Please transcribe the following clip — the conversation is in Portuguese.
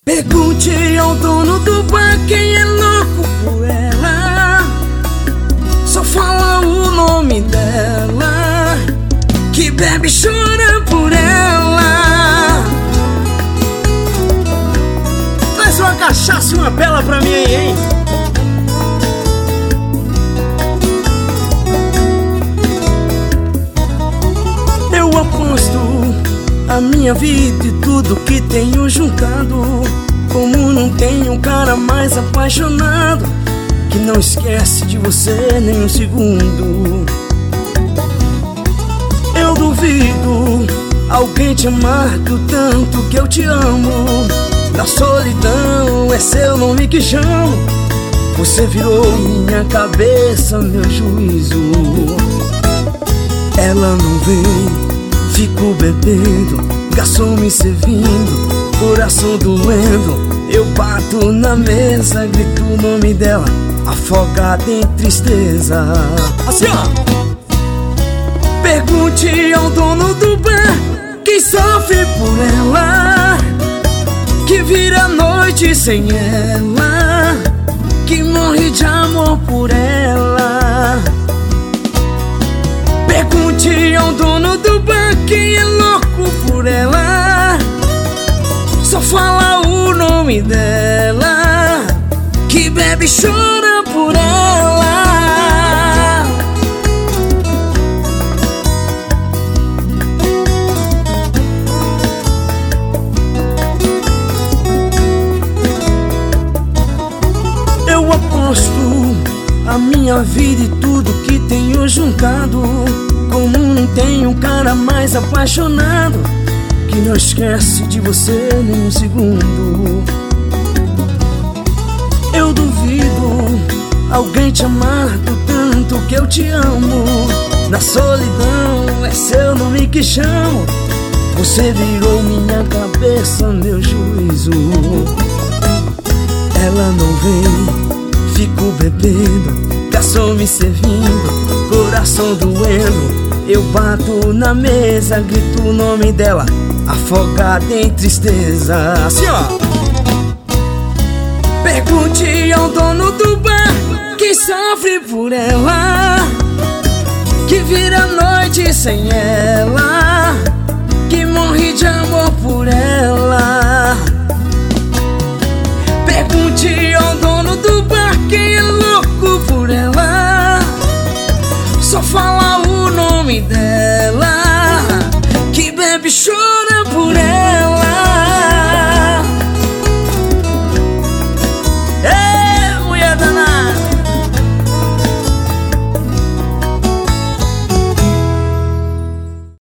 Pergunte ao dono do bar quem é louco por ela. Só fala o nome dela, que bebe e chora por ela. Traz uma cachaça e uma bela pra mim aí, hein? Eu aposto a minha vida e tudo que tenho juntado. Como não tem um cara mais apaixonado, que não esquece de você nem um segundo. Eu duvido alguém te amar do tanto que eu te amo. Na solidão é seu nome que chamo. Você virou minha cabeça, meu juízo. Ela não vem, fico bebendo, garçom me servindo, coração doendo. Eu bato na mesa, grito o nome dela, afogada em tristeza. Assim ó! Pergunte ao dono do bar quem sofre por ela, que vira a noite sem ela, que morre de amor por ela. Pergunte ao dono do bar quem é louco por ela. Só fala o nome dela, que bebe e chora por ela. Eu aposto a minha vida e tudo que tenho juntado. Como não tem um cara mais apaixonado, que não esquece de você nem um segundo. Eu duvido alguém te amar do tanto que eu te amo. Na solidão é seu nome que chamo. Você virou minha cabeça, meu juízo. Ela não vem, fico bebendo, garçom me servindo, coração doendo. Eu bato na mesa, grito o nome dela, afogada em tristeza. Assim ó! Pergunte ao dono do bar quem sofre por ela, que vira a noite sem ela, que morre de amor por ela.